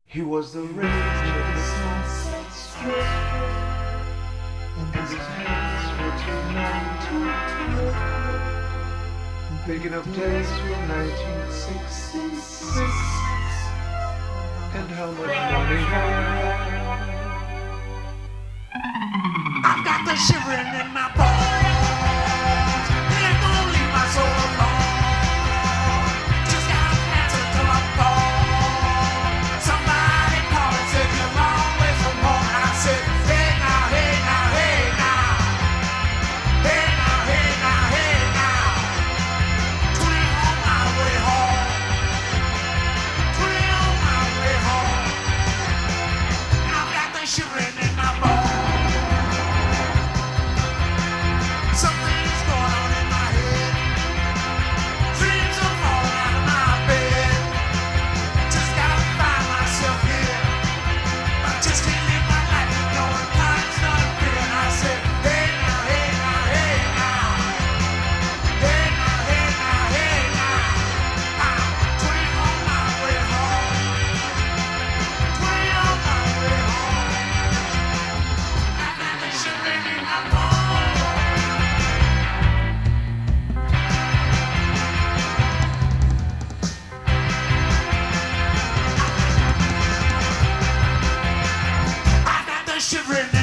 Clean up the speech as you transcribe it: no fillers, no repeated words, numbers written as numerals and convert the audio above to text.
He was the rage of the sunset strip, and his hands were too numb to trip. Thinking of days from 1966 and how much money he had. I've got the shivering in my bones, and it's gonna leave my soul alone. Just got an answer to my phone. Somebody called and said you're always from home. And I said, hey now, hey now, hey now, hey now, hey now, hey now. 20 on my way home, 20 on my way home. And I've got the shivering in my bones. Something's going on in my head. Dreams are falling out of my bed. Just gotta find myself here. I just can't live my life knowing time's not fair. And I said, hey now, hey now, hey now, hey now, hey now, hey now. I'm 20 on my way home, 20 on my way home. I got the shivering in my bones. I got the shivering